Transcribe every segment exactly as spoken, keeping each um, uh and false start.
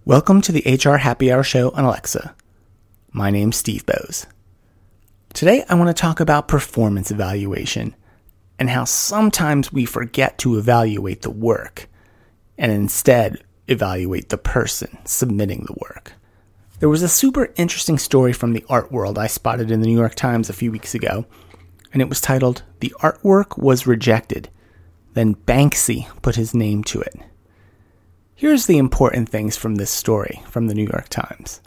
Welcome to the H R Happy Hour Show on Alexa. My name's Steve Bowes. Today I want to talk about performance evaluation and how sometimes we forget to evaluate the work and instead evaluate the person submitting the work. There was a super interesting story from the art world I spotted in the New York Times a few weeks ago, and it was titled, "The Artwork Was Rejected. Then Banksy put his name to it." Here's the important things from this story from the New York Times.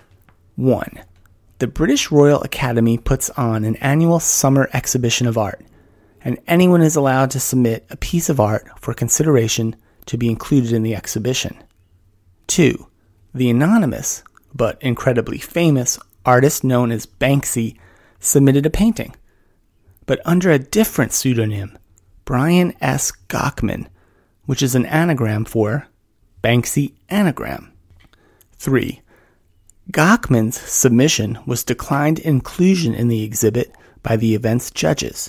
One, the British Royal Academy puts on an annual summer exhibition of art, and anyone is allowed to submit a piece of art for consideration to be included in the exhibition. Two, the anonymous, but incredibly famous, artist known as Banksy submitted a painting, but under a different pseudonym, Brian S. Gochman, which is an anagram for Banksy Anagram. Three, Gochman's submission was declined inclusion in the exhibit by the event's judges.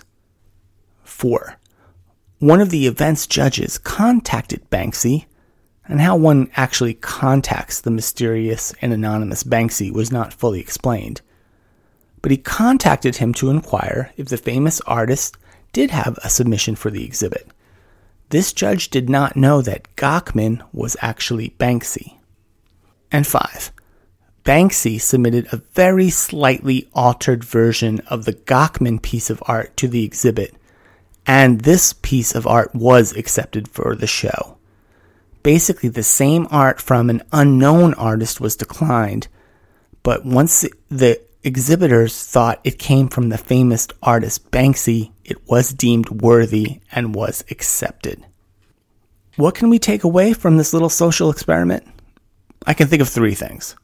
Four, one of the event's judges contacted Banksy, and how one actually contacts the mysterious and anonymous Banksy was not fully explained. But he contacted him to inquire if the famous artist did have a submission for the exhibit. This judge did not know that Gochman was actually Banksy. And five, Banksy submitted a very slightly altered version of the Gochman piece of art to the exhibit, and this piece of art was accepted for the show. Basically, the same art from an unknown artist was declined, but once the exhibitors thought it came from the famous artist Banksy, it was deemed worthy and was accepted. What can we take away from this little social experiment? I can think of three things.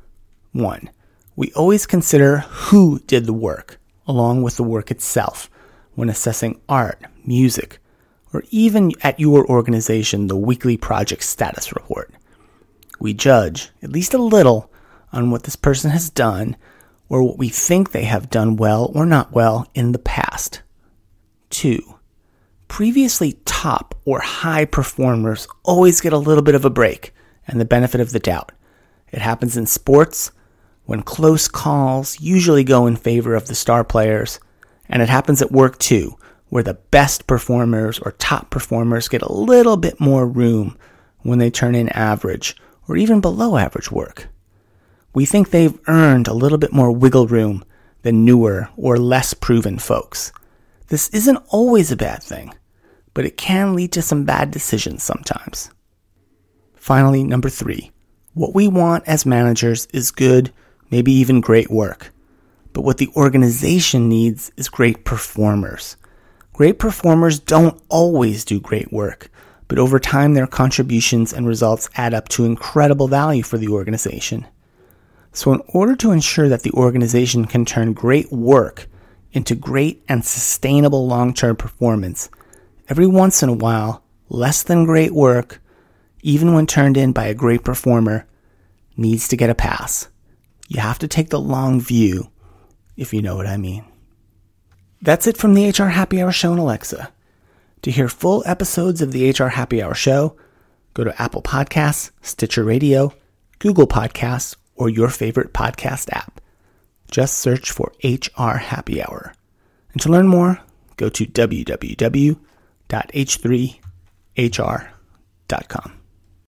One, we always consider who did the work, along with the work itself, when assessing art, music, or even at your organization, the weekly project status report. We judge, at least a little, on what this person has done, or what we think they have done well or not well in the past. Two, previously top or high performers always get a little bit of a break and the benefit of the doubt. It happens in sports, when close calls usually go in favor of the star players, and it happens at work too, where the best performers or top performers get a little bit more room when they turn in average or even below average work. We think they've earned a little bit more wiggle room than newer or less proven folks. This isn't always a bad thing, but it can lead to some bad decisions sometimes. Finally, number three, what we want as managers is good, maybe even great work. But what the organization needs is great performers. Great performers don't always do great work, but over time their contributions and results add up to incredible value for the organization. So in order to ensure that the organization can turn great work into great and sustainable long-term performance, every once in a while, less than great work, even when turned in by a great performer, needs to get a pass. You have to take the long view, if you know what I mean. That's it from the H R Happy Hour Show on Alexa. To hear full episodes of the H R Happy Hour Show, go to Apple Podcasts, Stitcher Radio, Google Podcasts, or your favorite podcast app. Just search for H R Happy Hour. And to learn more, go to w w w dot h three h r dot com.